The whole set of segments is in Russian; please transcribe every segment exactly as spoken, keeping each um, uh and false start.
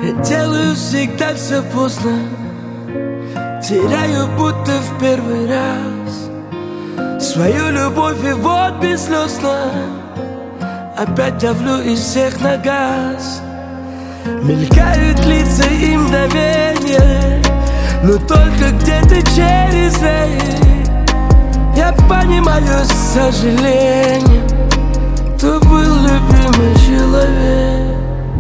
Я делаю всегда все поздно, теряю будто в первый раз свою любовь, и вот бесслезно опять давлю из всех на газ. Мелькают лица и мгновения, но только где-то через веки я понимаю с сожалением, кто был любимый человек.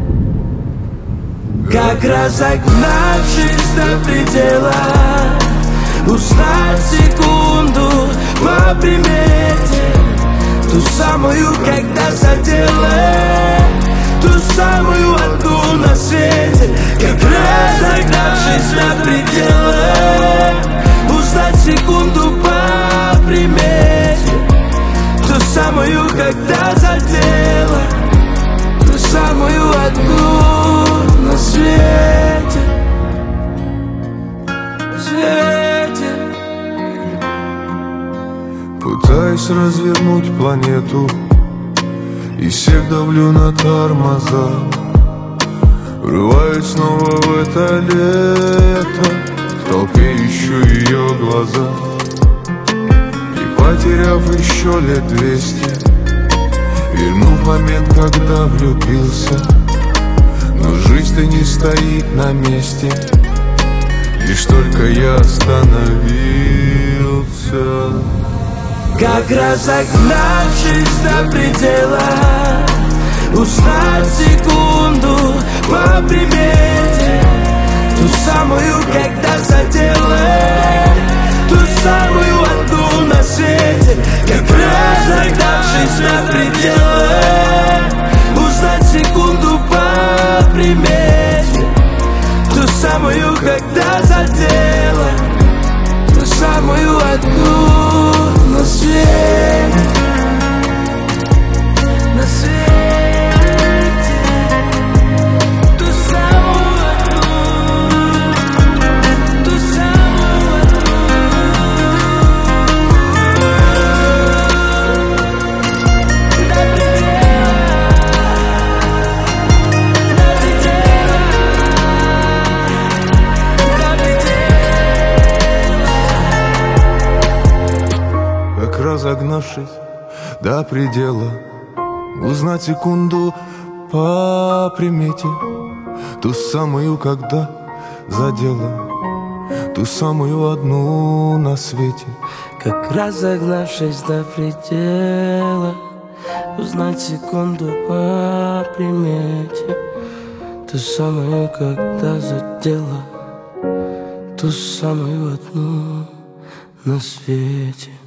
Как разогнавшись до предела, узнать секунду по примете, ту самую, когда задела, ту самую одну на свете. Как разогнавшись до предела, узнать секунду по примете, ту самую, когда задела, ту самую одну на свете, свете. Пытаюсь развернуть планету и всех давлю на тормоза. Врываюсь снова в это лето, в толпе ищу ее глаза. И потеряв еще лет двести, верну в момент, когда влюбился. Но жизнь-то не стоит на месте, лишь только я остановился. Как разогнавшись до предела, узнать секунду по примете, ту самую, когда задела, ту самую одну на свете. Как разогнавшись до предела, узнать секунду по примете, ту самую, когда задела, ту самую одну на свете, на свете, ту самую одну, ту самую одну, до предела, до предела, до предела. Как разогнавшись до предела, узнать секунду по примете, ту самую, когда задела, ту самую одну на свете. Как разогнавшись до предела, узнать секунду по примете, ту самую, когда задела, ту самую одну на свете.